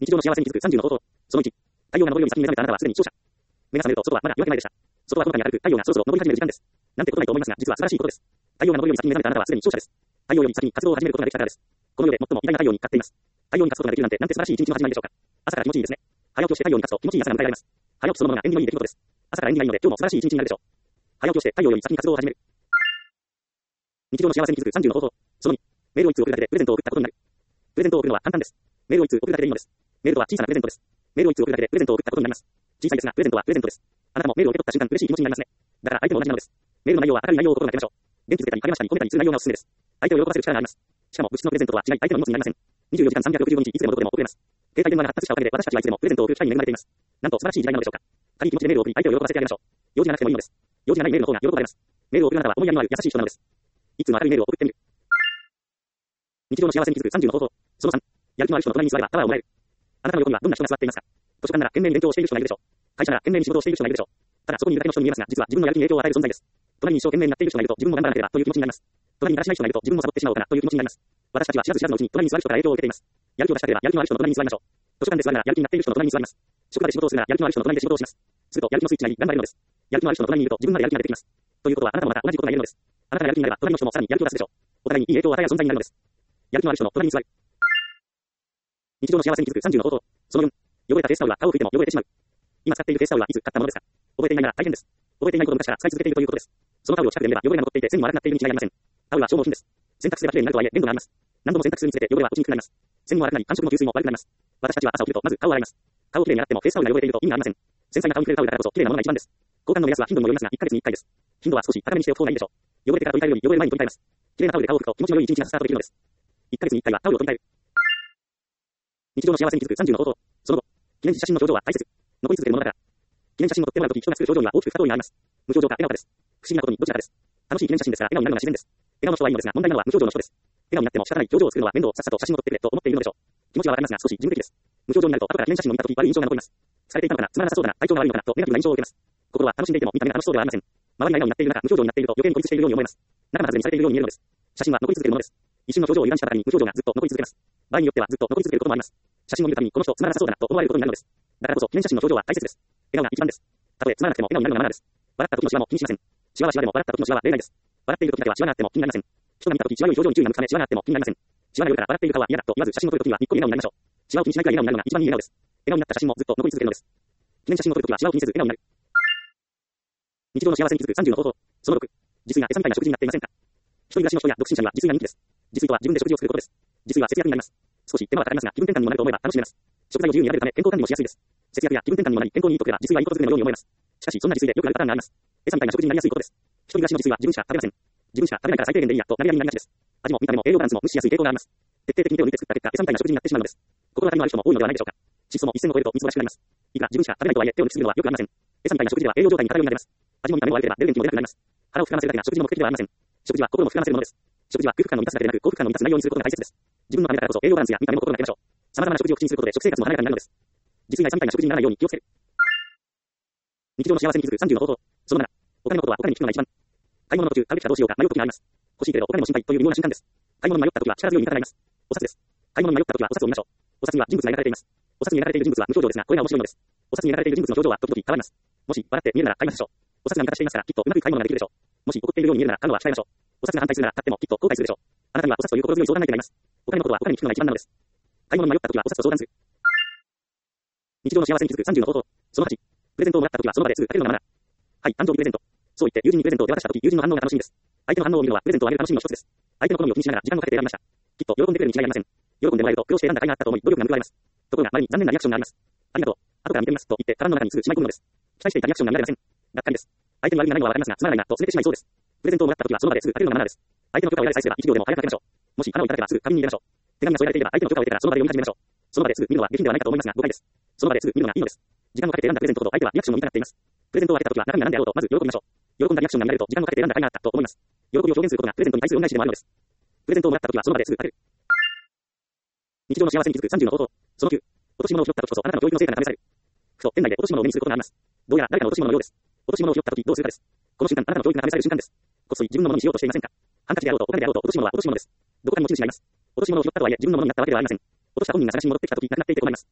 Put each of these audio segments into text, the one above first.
日常の幸せに気づく30の方法。その1。太陽が昇るように先に目覚めたあなたはすでに勝者。目が覚めると外はまだ夜明け前でした。外はほのかに明るく太陽がそろそろ昇り始める時間です。なんてことないと思いますが、実は素晴らしいことです。太陽が昇るように先に目覚めたあなたはすでに勝者です。太陽より先に活動を始めることができたからです。この世で最も偉大な太陽に勝っています。太陽に勝つことができるなんて素晴らしい一日の始まりでしょうか。朝から気持ちいいですね。早起きをして太陽に勝つと気持ちいい朝が迎えられます。早起きそのものが縁起のいい出来事です。朝から縁起がいいので今日も素晴らしい一日になるでしょう。早起きをして太陽より先に活動を始める。日常の幸せに気づく30の方法。その2。メールを1通送るだけでプレゼントを送ったことになる。プレゼントを送るのは簡単です。メールを1通送るだけでいいのです。メールとは小さなプレゼントです。メールを1通送るだけでプレゼントを送ったことになります。小さいですがプレゼントはプレゼントです。あなたもメールを受け取った瞬間嬉しい気持ちになりますね。だから相手も同じなのです。メールの内容は明るい内容を心がけましょう。元気づけたり励ましたり褒めたりする内容がおすすめです。相手を喜ばせる力があります。しかも物質のプレゼントとは違い相手の荷物になりません。24時間365日いつでもどこでも送れます。携帯電話が発達したおかげで私たちはいつでもプレゼントを送る機会に恵まれています。なんと素晴らしい時代なのでしょうか。軽い気持ちでメールを送り相手を喜ばせてあげましょう。用事がなくてもいいのです。用事がないメールの方が喜ばれます。メールを送るあなたは思いやりのある優しい人なのです。いつも明るいメールを送ってみる。日常の幸せに気づく30の方法。その3。やる気のある人の隣に座ればパワーをもらえる。あなたの横にはどんな人が座っていますか。図書館なら懸命に勉強をしている人がいるでしょう。会社なら懸命に仕事をしている人がいるでしょう。ただそこにいるだけの人に見えますが、実は自分のやる気に影響を与える存在です。隣に一生懸命になっている人がいると自分も頑張らなければという気持ちになります。隣にだらしない人がいると自分もサボってしまおうかなという気持ちになります。私たちは知らず知らずのうちに隣に座る人から影響を受けています。やる気を出したければやる気のある人の隣に座りましょう。図書館で座るならやる気になっている人の隣に座ります。職場で仕事をするならやる気のある人の隣で仕事をします。するとやる気のスイッチが頑張れるのです。やる気のある人の隣にいると自分までやる気が出てきます。ということはあなたもまた同じことが言えるのです。あなたがやる気になれば隣の人もさらにやる気を出すでしょう。お互いにいい影響を与える存在になるのです。やる気のある人の隣に座る。日常の幸せに気づく30の方法。その4。汚れたフェイスタオルは顔を拭いても汚れてしまう。今使っているフェイスタオルはいつ買ったものですか。覚えていないなら大変です。覚えていないことを昔から使い続けているということです。そのタオルを近くで見れば汚れが残っていて背にも荒くなっているに違いありません。タオルは消耗品です。洗濯すれば綺麗になるとはいえ限度があります。何度も洗濯するにつれて汚れは落ちにくくなります。背にも荒くなり感触も吸水も悪くなります。私たちは朝起きるとまず顔を洗います。顔をきれいに洗ってもフェイスタオルが汚れていると意味がありません。繊細な顔に触れるタオルだからこそ綺麗なものが一番です。交換の目安は頻度にもよりますが1ヶ月に1回です。頻度は少し高めにしておく方がいいでしょう。汚れてから取り替えるより汚れる前に取り替えます。綺麗なタオルで顔を拭くと気持ちの良い一日がスタートできるのです。1ヶ月に1回はタオルを取り替える。日常の幸せに気づく30の方法。その後、記念写真の表情は大切。残り続けるものだから。記念写真を撮ってもらうとき人が作る表情には大きく2通りがあります。無表情か笑顔かです。不思議なことにどちらかです。楽しい記念写真ですから笑顔になるのが自然です。笑顔の人はいいのですが問題なのは無表情の人です。笑顔になっても仕方ない表情を作るのは面倒さっさと写真を撮ってくれと思っているのでしょう。気持ちはわかりますが少し事務的です。無表情になると後から記念写真を見たとき悪い印象が残ります。疲れていたのかな、つまらなさそうだな、体調が悪いのかなとネガティブな印象を受けます。心は楽しんでいても見た目が楽しそうではありません。周りが笑顔になっている中無表情になっていると余計に孤立しているように思います。仲間外れにされているように見えるのです。写真は残り続けるものです。一瞬の表情を油断した方に無表情がずっと残り続けます。場合によってはずっと残り続けることもあります。写真を見るたびにこの人つまらなさそうだなと思われることになるのです。だからこそ記念写真の表情は大切です。笑顔が一番です。たとえつまらなくても笑顔になるのがマナーです。笑った時のシワも気にしません。シワはシワでも笑った時のシワは例外です。笑っている時だけはシワがあっても気になりません。人が見た時シワより表情に注意が向くためシワがあっても気になりません。シワが良いから笑っている顔は嫌だと言わず写真を撮る時はにっこり笑顔になりましょう。シワを気にしないくらい笑顔になるのが一番いい笑顔です。笑顔になった写真もずっと残り続けるのです。記念写真を撮る時はシワを気にせず笑顔になる。日常の幸せに気づく30の方法。その6。自炊が餌みたいな食事になっていませんか。一人暮らしの人や独身者には自炊が人気です。自炊とは自分で食事を作ることです。自炊は節約になります。少し手間はかかりますが気分転換にもなると思えば楽しめます。食材を自由に選べるため健康管理もしやすいです。節約や気分転換にもなり健康にいいとくれば自炊はいいことずくめのように思えます。しかしそんな自炊でよくあるパターンがあります。餌みたいな食事になりやすいことです。一人暮らしの自炊は自分しか食べません。自分しか食べないから最低限でいいやとなりやりになりがちです。味も見た目も栄養バランスも無視しやすい傾向があります。徹底的に手を抜いて作った結果餌みたいな食事になってしまうのです。心当たりのある人も多いのではないでしょうか。質素も一線を越えると忙しくなります。いくら自分しか食べないとはいえ手を抜きすぎるのはよくありません。餌みたいな食事では栄養状態に偏りが出ます。味も見た目も悪ければ出る元気も出なくなります。腹を膨らませるだけが食事の目的ではありません。食事は心も膨らませるものです。食事は空腹感の満たすだけでなく幸福感の満たす内容にすることが大切です。自分のためだからこそ栄養バランスや見た目も心がけましょう。様々な食事を口にすることで食生活も華やかになるのです。自炊が餌みたいな食事にならないように気をつける。日常の幸せに気づく30の方法。その7。お金のことはお金に聞くのが一番。買い物の途中買うべきかどうしようか迷う時があります。欲しいけれどお金の心配という微妙な瞬間です。買い物に迷った時は力強い味方がいます。お札です。買い物に迷った時はお札を見ましょう。お札には人物が描かれています。お札に描かれている人物は無表情ですがこれが面白いのです。お札に描かれている人物の表情は時々変わります。もし笑って見えるなら買いましょう。お札が味方していますからきっとうまく買い物ができるでしょう。もし怒っているように見えるなら買うのは控えましょう。お札が反対するなら買ってもきっと後悔するでしょう。あなたにはお札という心強い相談相手がいます。お金のことはお金に聞くのが一番なのです。買い物に迷った時はお札と相談する。日常の幸せに気づく30の方法。その8。プレゼントをもらった時はその場ですぐかけるのがマナー。はい、誕生日プレゼント。そう言って友人にプレゼントを手渡した時友人の反応が楽しみです。相手の反応を見るのはプレゼントをあげる楽しみの一つです。相手の好みを気にしながら時間をかけて選びました。きっと喜んでくれるに違いありません。喜んでもらえると苦労して選んだ甲斐があったと思い努力が報われます。ところが周りに残念なリアクションがあります。ありがとう。後から見てみますと言ってカバンの中にすぐしまい込むのです。期待していたリアクションが見られません。がっかりです。相手に悪いがないのはわかりますがつまらないなと拗ねてしまいそうです。プレゼントをもらった時はその場ですぐかけるのがマナーです。相手の許可を得られさえすれば1秒でも早くかけましょう。もし花をいただけばすぐ紙に入れましょう。手紙が添えられていれば相手の許可を得てからその場で読み始めましょう。その場ですぐ見るのは下品ではないかと思いますが誤解です。その場ですぐ見るのがいいのです。時間をかけて選んだプレゼントほど相手はリアクションを見たがっています。プレゼントをあげた時は中身が何であろうとまず喜びましょう。喜んだリアクションが見られると時間をかけて選んだ甲斐があったと思います。喜びを表現することがプレゼントに対する恩返しでもあるのです。プレゼントをもらった時はその場ですぐかける。日常の幸せに気づく30の方法。その9。落とし物を拾った時こそあなたの教育の成果が試される。ふと店内で落とし物を目にすることがあります。どうやら誰かの落とし物のようです。落とし物を拾った時どうするかです。この瞬間あなたの教育が試される瞬間です。こっそり自分のものにしようとしていませんか。ハンカチであろうとお金であろうと落とし物は落とし物です。どこかに持ち主がいます。落とし物を拾ったとはいえ自分のものになったわけではありません。落とした本人が探しに戻ってきた時なくなっていて困ります。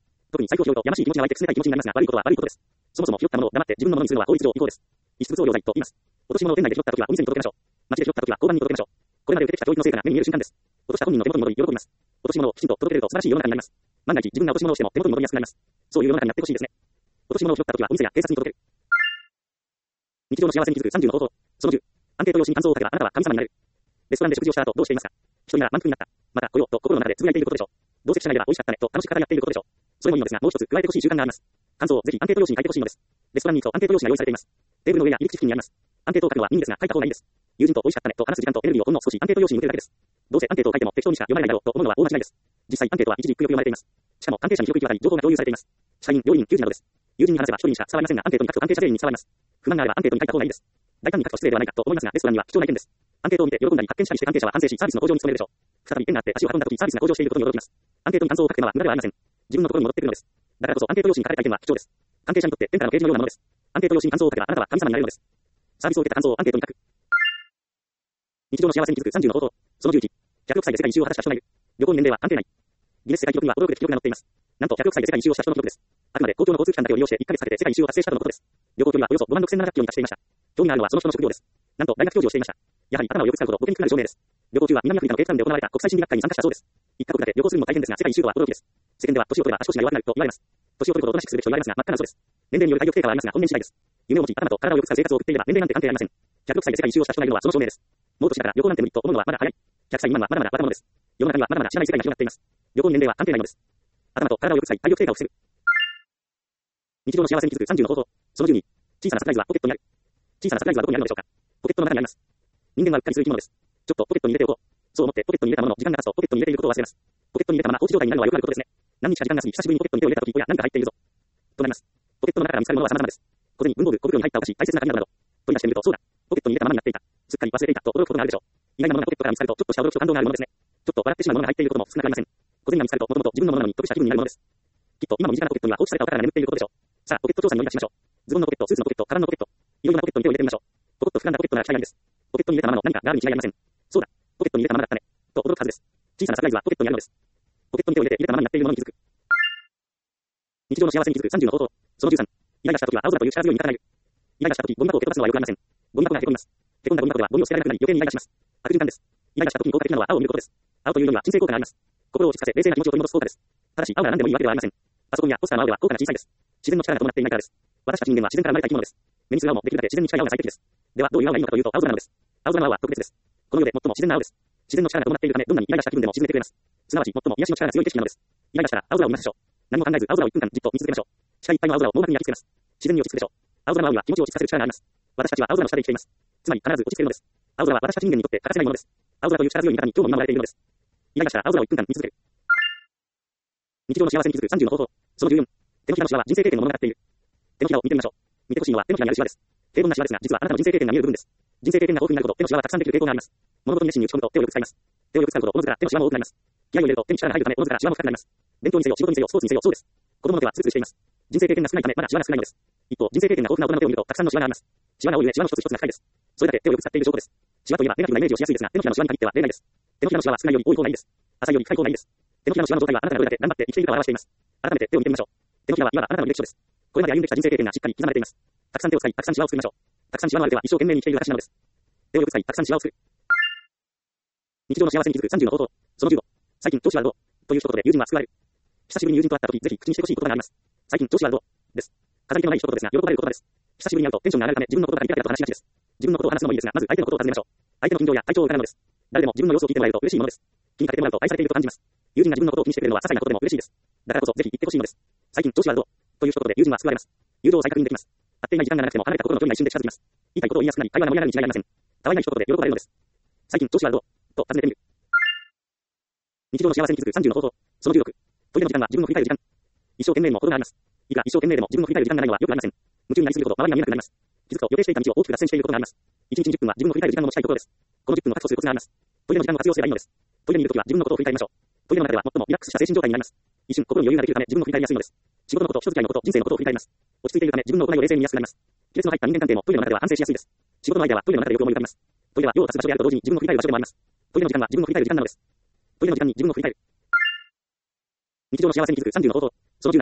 財布を拾うとやましい気持ちが湧いてくすねたい気持ちになりますが、悪いことは悪いことです。そもそも拾ったものを黙って自分のものにするのは法律上違法です。遺失物横領罪と言います。落とし物を店内で拾ったときはお店に届けましょう。街で拾ったときは交番に届けましょう。これまで受けてきた教育の成果が目に見える瞬間です。落とした本人の手元に戻り喜びます。落とし物をきちんと届けると素晴らしい世の中になります。万が一自分が落とし物をしても手元に戻りやすくなります。そういう世の中になってほしいですね。落とし物を拾ったときはお店や警察に届ける。日常の幸せに気づく30の方法。その10。アンケート用紙に感想を書けばあなたは神様になれる。レストランで食事をした後どうしていますか？一人が満腹になった。また来ようと心の中でつぶやいていることでしょう。どうせ社内では美味しかったねと楽しく語り合っていることでしょう。それもいいのですが、もう一つ加えてほしい習慣があります。感想をぜひアンケート用紙に書いてほしいのです。レストランに行くとアンケート用紙が用意されています。テーブルの上や入り口付近にあります。アンケートを書くのは任意ですが書いた方がいいです。友人と美味しかったねと話す時間とエネルギーをほんの少しアンケート用紙に向けるだけです。どうせアンケートを書いても適当にしか読まれないだろうと思うのは大間違いです。実際アンケートは一字一句よく読まれています。しかも関係者に広く行き渡り情報が共有されています。社員、料理人、給仕などです。友人に話せば一人にしか伝わりませんが、アンケートに書くと関係者全員に伝わります。不満があればアンケートに書いた方がいいです。大胆に書くと失礼ではないかと思いますが、レストランには貴重な意見です。アンケートを見て喜んだり発見したりして関係者は反省しサービスの向上に努めるでしょう。再び縁があって足を運んだ時サービスが向上していることに驚きます。アンケートに感想を書くのは無駄ではありません。自分のところに戻ってくるのです。だからこそアンケート用紙に書かれた意見は貴重です。関係者にとって天からの啓示のようなものです。アンケート用紙に感想を書けばあなたは神様になれるのです。サービスを受けた感想をアンケートに書く。日常の幸せに気づく30の方法。その11。106歳で世界一周を果たした人がいる。旅行に年齢は関係ない。ギネス世界記録には驚くべき記録が載っています。なんと106歳で世界一周をした人の記録です。あくまで公共の交通機関だけを利用して1ヶ月かけて世界一周を達成したとのことです。旅行距離はおよそ56,700キロに達していました。興味があるのはその人の職業です。なんと大学教授をしていました。やはり頭をよく使うほど語源になる証明です。旅行中は南アフリカのケープタウンで行われた国際心理学会に参加したそうです。1カ国だけ旅行するのも大変ですが世界一周とは驚きです。世間では年を取れば足腰が弱くなると言われます。年を取るほどおとなしくするべきと言われますが真っ赤な嘘です。年齢による体力低下はありますが本年次第です。夢を持ち頭と体をよく使う生活を送っていれば年齢なんて関係ありません。106歳で世界一周をした人がいるのはその証明です。もう年だから旅行なんて無理と思うのはまだ早い。100歳未満はまだまだ若者です。世の中にはまだまだ知らない世界が広がっています。旅行に年齢は関係ないのです。頭と体をよく使い体力低下を防ぐ。日常の幸せに気づく30の方法。その12。小さなサプライズはポケットにある。小さなサプライズはどこにあるのでしょうか。ポケットの中にあります。人間はうっかりする生き物です。ちょっとポケットに入れておこう。そう思ってポケットに入れたものの時間が経つとポケットに入れていることを忘れます。ポケットに入れたまま放置状態になるのはよくあることですね。何日か時間が過ぎ久しぶりにポケットに手を入れたとき、おや、なんか入っているぞ。となります。ポケットの中から見つかるものは様々です。小銭、文房具、小袋に入ったお菓子、大切な紙などなど。取り出してみると、そうだ。ポケットに入れたままになっていた。すっかり忘れていたと驚くことがあるでしょう。意外なものがポケットから見つかるとちょっとした驚きと感動があるものですね。ちょっと笑ってしまうものが入っていることも少なくありません。小銭が見つかるともともと自分のものなのに得した気分になるものです。きっと今も身近なポケットには放置されたお宝が眠っていることでしょう。さあ、ポケット調査に乗り出しましょう。ズボンのポケット、スーツのポケット、カランのポケット。いろいろなポケットに手を入れてみましょう。ポコッと膨らんだポケットなら期待ありです。ポケットに入れたままの何かがあるに違いありません。そうだ。ポケットに入れたままだったね。と驚くはずです。小さなサプライズはポケットにあるのです。ポケットに手を入れて入れたままになっているものに気づく。日常の幸せに気づく30の方法。その13。イライラした時は青空という力強い味方がいる。イライラした時、ゴミ箱を蹴飛ばすのはよくありません。ゴミ箱がへこみます。へこんだゴミ箱ではゴミを捨てられなくなり余計にイライラします。悪循環です。イライラした時に効果的なのは青を見ることです。青という色には鎮静効果があります。心を落ち着かせ冷静な気持ちを取り戻す効果です。ただし青が何でもいいわけではありません。パソコンやポスターの青では効果が小さいです。自然の力が伴っていないからです。私たち人間は自然から生まれた生き物です。目にする青もできるだけ自然に近い青が最適です。ではどういう青がいいのかというと青空なのです。青空の青は特別です。この世で最も自然な青です。自然の力が伴っているためどんなにイライラした気分でも沈めてくれます。すなわち最も癒しの力が強い景色なのです。イライラしたら青空を見ましょう。何も考えず青空を1分間じっと見続けましょう。視界いっぱいの青空を網膜に焼き付けます。自然に落ち着くでしょう。青空の青には気持ちを落ち着かせる力があります。私たちは青空の下で生きています。つまり必ず落ち着けるのです。青空は私たち人間にとって欠かせないものです。青空という力強い味方に今日も見守られているのです。イライラしたら青空を1分間見続ける。日常の幸せに気づく30の方法。その14。手のひらのシワは人生経験を物語っている。手のひらを見てみましょう。見てほしいのは手のひらにあるシワです。平凡なシワですが、実はあなたの人生経験が見える部分です。人生経験が豊富になるほど手のシワはたくさんできる傾向があります。物事に熱心に打ち込むと手をよく使います。手をよく使うほどおのずから手のシワも多くなります。気合を入れると手に力が入るためおのずからシワも深くなります。勉強にせよ仕事にせよスポーツにせよそうです。子供の手はツルツルしています。人生経験が少ないためまだシワが少ないのです。一方、人生経験が豊富な大人の手を見るとたくさんのシワがあります。シワが多い上シワの一つ一つが深いです。それだけ手をよく使っている証拠です。シワといえばネガティブなイメージをしやすいですが、手のひらのシワに限っては例外です。手のひらのシワは少ないより多い方がいいです。浅いより深い方がいいです。手のひらのシワの状態はあなたがどれだけ頑張って生きているかを表しています。改めて手を見てみましょう。手のひらはいわばあなたの履歴書です。これまで歩んできた人生経験がしっかり刻まれています。たくさん手を使い、たくさんシワを作りましょう。たくさんシワのある手は一生懸命に生きている証なのです。手をよく使い、たくさんシワを作る。日常の幸せに気づく30の方法。その15。最近調子はどうという一言で友人は救われる。久しぶりに友人と会った時、ぜひ口にしてほしい言葉があります。最近調子はどうです。飾り気のない一言ですが、喜ばれる言葉です。久しぶりに会うとテンションが上がるため自分のことがリラリラと話しがちです。自分のことを話すのもいいですが、まず相手のことを尋ねましょう。相手の近況や体調を伺うのです。誰でも自分の様子を聞いてもらえると嬉しいものです。気にかけてもらうと愛されていると感じます。友人が自分のことを気にしてくれるのは些細なことでも嬉しいです。だからこそぜひ言ってほしいのです。最近調子はどうという一言で友人は救われます。友情を再確認できます。会っていない時間がなくても離れた心の距離が一瞬で近づきます。言いたいことを言いやすくなり、会話が盛り上がるに違いありません。たわいない一言で喜ばれるのです。最近調子はどうと尋ねてみる。日常の幸せに気づく30の方法。その16。トイレの時間は自分の振り返る時間。一生懸命にも程があります。いくら一生懸命でも自分の振り返る時間がないのはよくありません。夢中になりすぎるほど周りが見えなくなります。気づくと予定していた道を大きく脱線していることがあります。1日に10分は自分の振り返る時間を持ちたいところです。この10分を確保するコツがあります。トイレの時間を活用すればいいのです。トイレにいるときは自分のことを振り返りましょう。トイレの中では最もリラックスした精神状態になります。一瞬心に余裕ができるため自分を振り返りやすいのです。仕事のこと、人付き合いのこと、人生のことを振り返ります。落ち着いているため自分の行いを冷静に見やすくなります。亀裂の入った人間関係もトイレの中では反省しやすいです。仕事の相手はトイレの中でよく思い浮かびます。トイレは用を足す場所であると同時に自分の振り返る場所でもあります。トイレの時間は自分の振り返る時間なのです。トイレの時間に自分の振り返る。日常の幸せに気づく30の方法。その17。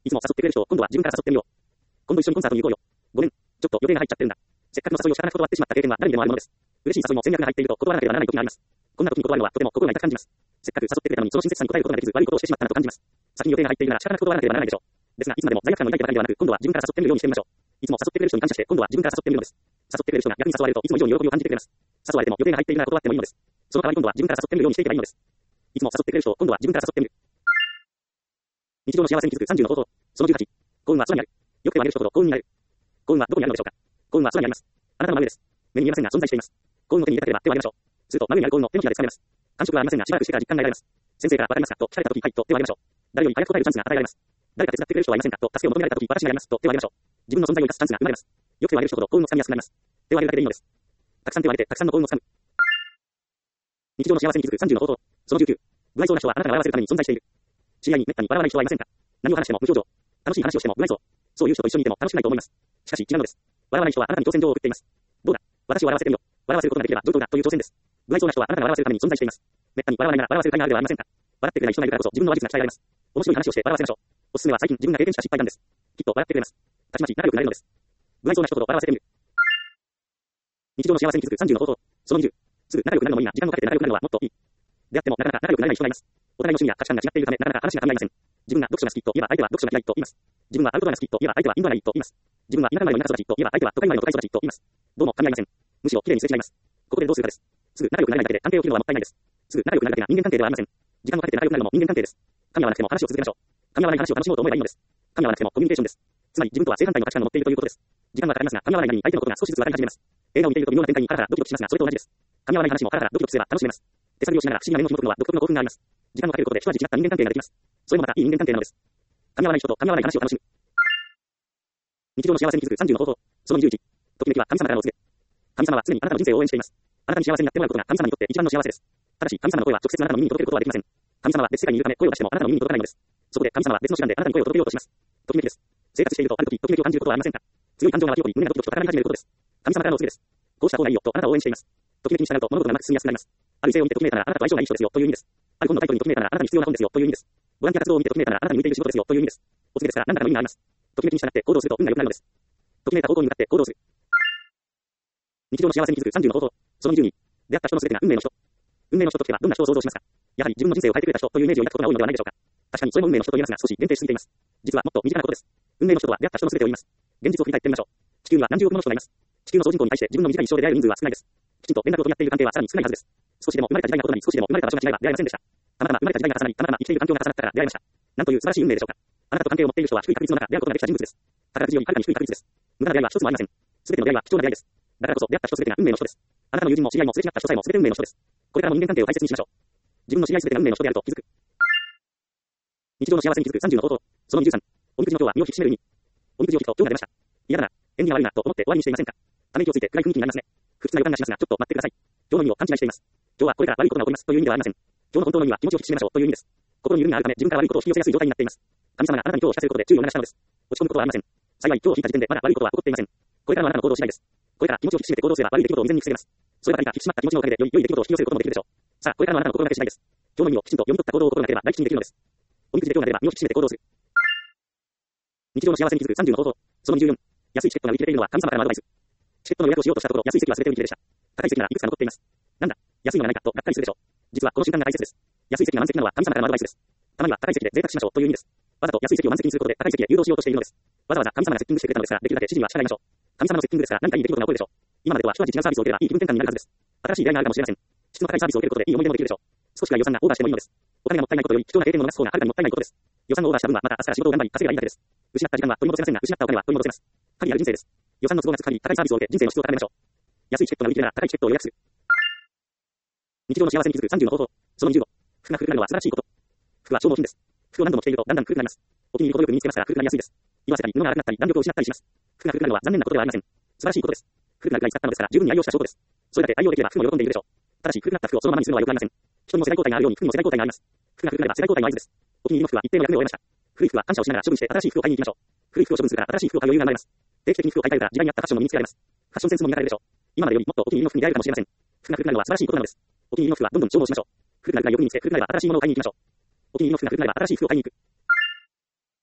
いつも誘ってくれる人を今度は自分から誘ってみよう。今度一緒にコンサートに行こうよ。ごめん。ちょっと予定が入っちゃってるんだ。せっかくの誘いを仕方なく断ってしまった経験は誰にでもあるものです。嬉しい誘いも戦略が入っていると断らなければならない時があります。こんな時に断るのはとても心が痛く感じます。せっかく誘ってくれたのにその親切さに応えることができず悪いことをしてしまったなと感じます。先に予定が入っているなら仕方なく断らなければならないでしょう。ですが、いつまでも罪悪感の抱いてばかりではなく、今度は自分から誘ってみるようにしてみましょう。いつも誘ってくれる人に感謝して、今度は自分から誘ってみるのです。誘ってくれる人が逆に誘われるといつも以上に喜びを感じてくれます。誘われても予定が入っているなら断ってもいいのです。その代わり今度は自分から誘ってみるようにしていけばいいのです。いつも誘ってくれる人を今度は自分から誘ってみる。日常の幸せに気づく30の方法。その18。幸運は空にある。よくては得る人ほど幸運になる。幸運はどこにあるのでしょうか。幸運は空にあります。あなたの真上です。目に見えませんが存在しています。幸運を手に入れたければ手を挙げましょう。すると真上にある幸運の手のひらで掴めます。感触はありませんがしばらくしてから実感が得られます。先生からわかりますかと聞かれたとき、はいと手を挙げましょう。誰より早く答えるチャンスが与えられます。誰か手伝ってくれる人はいませんかと助けを求められたとき、私がやりますと手を挙げましょう。自分の存在を生かすチャンスが生まれます。よく手を挙げる人ほど幸運を掴みやすくなります。手を挙げるだけでいいのです。たくさん手を挙げてたくさんの幸運を掴む。日常の幸せに気づく30の方法。その19。不愛想な人はあなたが笑わせるために存在している。知り合いにめったに笑わない人はいませんか。何を話しても無表情。楽しい話をしても不愛想。そういう人と一緒にいても楽しくないと思います。しかし違うのです。笑わない人はあなたに挑戦状を送っています。どうだ、私を笑わせてみよ。笑わせることができれば上等だという挑戦です。不愛想な人はあなたが笑わせるために存在しています。めったに笑わないなら笑わせる甲斐があるではありませんか。笑ってくれない人がいるからこそ自分の話術が鍛えられます。面白い話をして笑わせましょう。おすすめは最近自分が経験した失敗談です。きっと笑ってくれます。たちまち仲良くなれるのです。不愛想な人ほど笑わせてみる。日常の幸せに気づく30の方法。その20。すぐ仲良くなるのもいいが、時間をかけて仲良くなるのはもっといい。出会ってもなかなか仲良くなれない人がいます。お互いの趣味や価値観が違っているため、なかなか話が噛み合いません。自分が読書が好きと言えば相手は読書が嫌いと言います。自分はアウトドアが好きと言えば相手はインドアがいいと言います。自分は田舎生まれの田舎育ちと言えば相手は都会生まれの都会育ちと言います。どうも噛み合いません。むしろ綺麗にすれ違います。ここでどうするかです。すぐ仲良くなれないだけで関係を切るのはもったいないです。すぐ仲良くなるだけが人間関係ではありません。時間をかけて仲良くなるのも人間関係です。噛み合わなくても話を続けましょう。噛み合わない話を楽しもうと思えばいいのです。噛み合わなくてもコミュニケーションです。つまり自分とは正反対の価値観を持っているということです。時間はかかりますが、噛み合わないなりに相手のことが少しずつ分かり始めます。映画を見ていると微妙な展開にハラハラドキドキしますが、それと同じです。噛み合わない話もハラハラドキドキすれば楽しめます。手探りをしながら不思議な面を紐解くのは独特の興奮があります。時間をかけることで一味違った人間関係ができます。それもまたいい人間関係なのです。噛み合わない人と噛み合わない話を楽しむ。日常の幸せに気づく30の方法。その21。ときめきは神様からのお告げ。神様は常にあなたの人生を応援しています。あなたに幸せになってもらうことが神様にとって一番の幸せです。ただし神様の声は直接あなたの耳に届けることはできません。神様は別世界にいるため声を出してもあなたの耳に届かないのです。そこで神様は別の手段であなたに声を届けようとします。ときめきです。生活しているとある時ときめきを感じることはありませんか。強い感情が湧き起こり胸がドキドキと高鳴り始めることです。神様からのお告げです。こうした方がいいよとあなたを応援しています。ときめきに従うと物事がうまく進みやすくなります。ある異性を見てときめいたらあなたと相性がいい人ですよという意味です。ある本のタイトルにときめいたらあなたに必要な本ですよという意味です。ボランティア活動を見てときめいたらあなたに向いている仕事ですよという意味です。お告げですから何らかの意味があります。ときめきに従って行動すると運が良くなるのです。ときめいた方向に向かって行動する。日常の幸せに気づく30の方法。その22。出会った人の全てが運命の人。運命の人としてはどんな人を想像しますか。やはり自分の人生を変えてくれた人というイメージを抱くことが多いのではないでしょうか。確かにそれも運命の人と言いますが少し限定しすぎています。実はもっと身近なことです。運命の人とは出会った人の全てを言います。現実を振り返ってみましょう。地球には何十億もの人がいます。地球の総人口に対して自分の短い一生で出会える人数は少ないです。きちんと連絡を取り合っている関係はさらに少ないはずです。少しでも生まれた時代が異なり少しでも生まれた場所が違えば出会えませんでした。たまたま生まれた時代が重なりたまたま生きている環境が重なったから出会いました。なんという素晴らしい運命でしょうか。あなたと関係を持っている人は低い確率の中出会うことができた人物です。宝くじよりはるかに低い確率です。無駄な出会いは一つもありません。すべての出会いは貴重な出会いです。だからこそ出会った人すべてが運命の人です。あなたの友人も知り合いもすれ違った人さえもすべて運命の人です。これからも人間関係を大切にしましょう。自分の知り合いすべてが運命の人であると気づく。日常の幸せに気づく30の方法。その23。おみくじの今日は身を引き締める意味。おみくじを引くと今日が出ました。嫌だな、縁起が悪いなと思って終わりにしていませんか。ため息をついて暗い雰囲気になりますね。不吉な予感がしますがちょっと待ってください。今日の意味を勘違いしています。今日はこれから悪いことが起こりますという意味ではありません。今日の本当の意味は気持ちを引き締めましょうという意味です。心に緩みがあるため自分から悪いことを引き寄せやすい状態になっています。神様があなたに今日を知らせることで注意を促したのです。落ち込むことはありません。幸い今日を引いた時点でまだ悪いことは起こっていません。これからのあなたの行動次第です。これから気持ちを引き締めて行動すれば悪い出来事を未然に防げます。そればかりか引き締まった気持ちのおかげで良い出来事を引き寄せることもできるでしょう。さあこれからのあなたの心がけ次第です。今日の意味をきちんと読み取った行動を心がければ大吉にできるのです。おみくじで今日が出れば身を引き締めて行動する。日常の幸せに気づく30の方法。その24。安いチケットが売り切れているのは神様からのアドバイス。チケットの予約をしようとしたところ安い席は全て売り切れでした。高い席ならいくつか残っています。なんだ、安いのがないかとがっかりするでしょう。実はこの瞬間が大切です。安い席が満席なのは神様からのアドバイスです。たまには高い席で贅沢しましょうという意味です。わざと安い席を満席にすることで高い席へ誘導しようとしているのです。わざわざ神様がセッティングしてくれたのですからできるだけ指示は従いましょう。神様のセッティングですから何かいい出来事が起こるでしょう。今までとは一味違うサービスを受ければいい気分転換になるはずです。新しい出会いがあるかもしれません。質の高いサービスを受けることでいい思い出もできるでしょう。少しが予算がオーバーしてもいいのです。お金がもったいないことより貴重な経験を逃す方がはるかにもったいないことです。予算がオーバーした分はまた明日から仕事を頑張り稼げばいいだけです。失った時間は取り戻せませんが失ったお金は取り戻せます。限りある人生です。予算の都合がつく限り高いサービスを受け人生の質を高めましょう。安いチケットが売り切れなら高いチケットを予約する。日常の幸せに気づく30の方法。その25。服が古くなるのは素晴らしいこと。服は消耗品です。服を何度も着ているとだんだん古くなります。お気に入りほどよく身につけますから古くなりやすいです。言わせたり布が荒くなったり弾力を失ったりします。服が古くなるのは残念なことではありません。素晴らしいことです。古くなるくらい使ったのですから十分に愛用した証拠です。それだけ愛用できれば服も喜んでいるでしょう。ただし古くなった服をそのままにするのは良くありません。人にも世代交代があるように服にも世代交代があります。服が古くなれば世代交代の合図です。お気に入りの服は一定の役目を終えました。古い服は感謝をしながら処分して新しい服を買いに行きましょう。古い服を処分するから新しい服を買う余裕が生まれます。定期的に服を買い替えるから時代に合ったファッションも身につけられます。ファッションセンスも磨かれるでしょう。今までよりもっとお気に入りの服に出会えるかもしれません。服が古くなるのは素晴らしいことなのです。お気に入りの服はどんどん消耗しましょう。古くなるくらいよく身につけ、古くなれば新しいものを買いに行きましょう。お気に入りの服が古くなれば新しい服を買いに行く。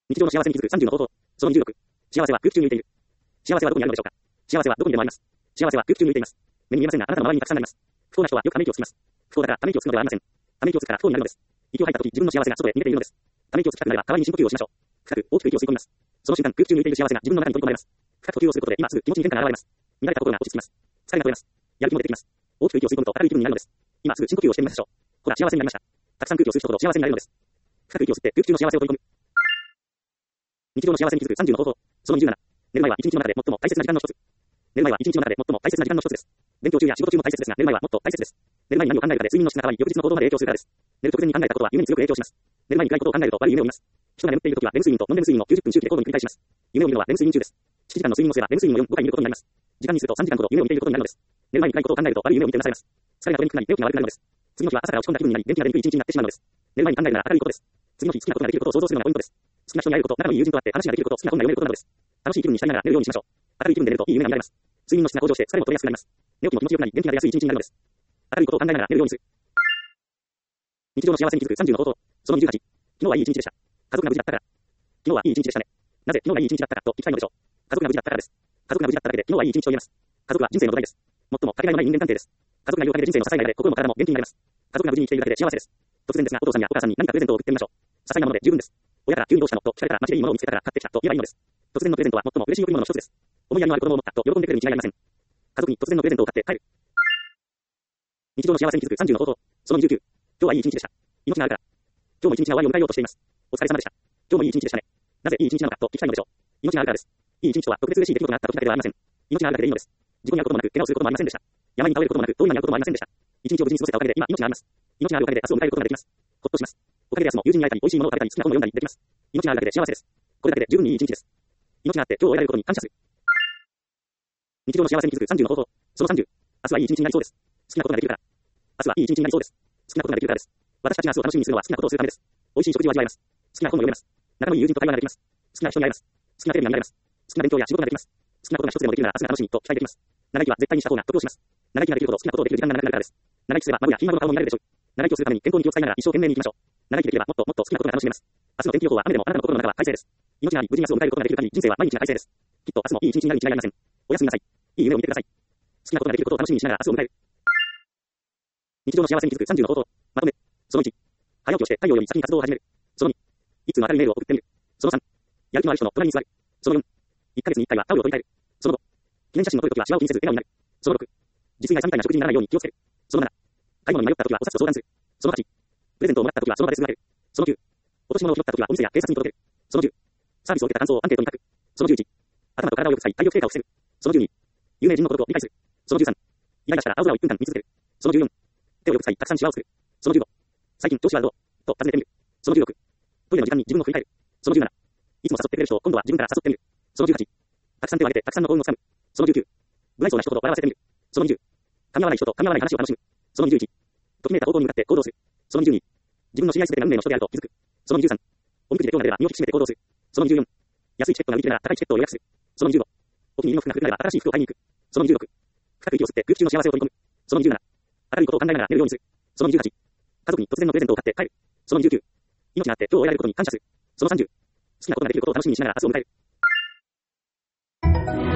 日常の幸せに気づく30の方法。その26。幸せは空気中に浮いている。幸せはどこにあるのでしょうか。幸せはどこにでもあります。幸せは空気中に浮いています。目に見えませんが、あなたの周りにたくさんあります。不幸な人はよくため息をつきます。不幸だからため息をつくのではありません。ため息をつくから不幸になるのです。息を吐いたとき自分の幸せが外へ逃げているのです。ため息をつきたくなれば代わりに深呼吸をしましょう。深く大きく息を吸い込みます。その瞬間空気中に浮いている幸せが自分の中に取り込まれます。深く呼吸をすることで今すぐ気持ちに変化が現れます。乱れた心が落ち着きます。疲れが取れます。やる気も出てきます。大きく息を吸い込むと明るい気分になるのです。今すぐ深呼吸をしてみましょう。ほら幸せになりました。たくさん空気を吸う人ほど幸せになれるのです。深く息を吸って空気中の幸せを取り込む。日常の幸せに気づく30の方法。その27。寝る前は一日の中で最も大切な時間の一つ。寝る前は一日の中で最も大切な時間の一つです。勉強中や仕事中も大切ですが、寝る前はもっと大切です。寝る前に何を考えるかで睡眠の質が変わり、翌日の行動まで影響するからです。寝る直前に考えたことは夢に強く影響します。寝る前に暗いことを考えると悪い夢を見ます。人が眠っているときはレム睡眠とノンレム睡眠を90分周期で交互に繰り返します。夢を見るのはレム睡眠中です。7時間の睡眠をすればレム睡眠を5回見ることになります。時間にすると3時間ほど夢を見ていることになるのです。寝る前に暗いことを考えると悪い夢を見てうなされます。疲れが取れにくくなり、寝起きが悪くなるのです。次の日は朝から落ち込んだ気分になり、元気が出にくい一日になってしまうのです。寝る前に考えるなら明るいことです。次の日好きなことができることを想像するのがポイントです。好きな人に会えること、仲のいい友人と会って話ができること、好きな本が読めることなどです。楽しい気分にしたいなら寝るようにしましょう。明るい気分で寝るといい夢が見られます。睡眠の質が向上して疲れも取りやすくなります。寝起きも気持ちよくなり、元気が出やすい一日になるのです。明るいことを考えながら寝るようにする。日常の幸せに気づく30の方法。その28。昨日はいい一日でした。家族が無事だったから。昨日はいい一日でしたね。なぜ昨日がいい一日だったかと聞きたいのでしょう。家族が無事だったからです。家族が無事だっただけで昨日はいい一日と言えます。家族は人生の土台です。最もかけがえのない人間関係です。家族がいるおかげで人生の支えが得られ、心も体も元気になります。家族が無事に生きているだけで幸せです。突然ですが、お父さんやお母さんに何かプレゼントを送ってみましょう。些細なもので十分です。親から急にどうしたのと聞かれたら街でいいものを見つけたから買ってきたと言えばいいのです。突然のプレゼントは最も嬉しい贈り物の一つです。思いやりのある子供を持ったと喜んでくれるに違いありません。家族に突然のプレゼントを買って帰る。日常の幸せに気づく30の方法。その29。今日はいい一日でした。命があるから。今日も一日が終わりを迎えようとしています。お疲れ様でした。今日もいい一日でしたね。なぜいい一日なのかと聞きたいのでしょう。命があるからです。いい一日とは特別嬉しい出来事があった時だけではありません。命があるだけでいいのです。事故に遭うこともなく、怪我をすることもありませんでした。病に倒れることもなく、遠い目に遭うこともありませんでした。一日を無事に過ごせたおかげで今命があります。命があるおかげで明日を迎えることができます。ほっとします。おかげで明日も友人に会えたり、美味しいものを食べたり、好きな本を読んだりできます。命があるだけで幸せです。これだけで十分にいい一日です。命があって今日を得られることに感謝する。日常の幸せに気づく30の方法。その30。明日はいい一日になりそうです。好きなことができるから。明日はいい一日になりそうです。好きなことができるからです。私たちが明日を楽しみにするのは好きなことをするためです。美味しい食事を味わえます。好きな本を読めます。仲のいい友人と会話ができます。好きな人に会えます。好きなテレビが見られます。好きな勉強や仕事ができます。好きなことが一つでもできるなら明日が楽しみと期待できます。長生きは絶対にした方が得をします。長生きができるほど好きなことをできる時間が長くなるからです。長生きすれば孫やひい孫の顔も見られるでしょう。長生きをするために健康に気を使いながら一生懸命に生きましょう。長生きできればもっともっと好きなことが楽しめます。明日の天気予報は雨でもあなたの心の中は快晴です。命があり無事に明日を迎えることができる限り人生は毎日が快晴です。きっと明日もいい一日になるに違いありません。おやすみなさい。いい夢を見てください。好きなことができることを楽しみにしながら明日を迎える。日常の幸せに気づく30の方法。まとめ。その1。早起きをして太陽より先に活動を始める。その2。いつも明るいメールを送ってみる。その3。やる気のある人の隣に座る。その4。1ヶ月に1回はタオルを取り替える。その5。記念写真の撮るときはシワを気にせず笑顔になる。その6。自炊がみたいな食事にならないように気をつける。その7。買い物に迷ったときはお札と相談する。その8。プレゼントをもらったときはその場ですぐられる。その9。落とし物を拾ったときはお店や警察に届ける。その10。サービスを受けた感想をアンケートに書く。その11。頭と体をよく使い体力低下を防ぐ。その12。有名人のことを理解する。その13。イライラしたら青空を1分間見続ける。その14。手をよく使いたくさんシワを作る。その15。最近調子はどうと尋ねてみる。その16。トイレの時間に自分を振り返る。その17。いつも誘ってくれる人を今度は自分から誘ってみる。その18。たくさん手を挙げてたくさんの幸運をつかむ。その19。不愛想な人ほど笑わせてみる。その20。噛み合わない人と噛み合わない話を楽しむ。その21。ときめいた方向に向かって行動する。その22。自分の知り合いすべて何名の人であると気づく。その23。おみくじで今日までは身を引き締めて行動する。その24。安いチケットが売り切れなら高いチケットを予約する。その25。お気に入りの服が古くなれば新しい服を買いに行く。その26。深く息を吸って空気中の幸せを取り込む。その27。明るいことを考えながら寝るようにする。その28。家族に突然のプレゼントを買って帰る。その29。命があって今日を得られることに感謝する。その30。好きなことができることを楽しみにしながら明日を迎える。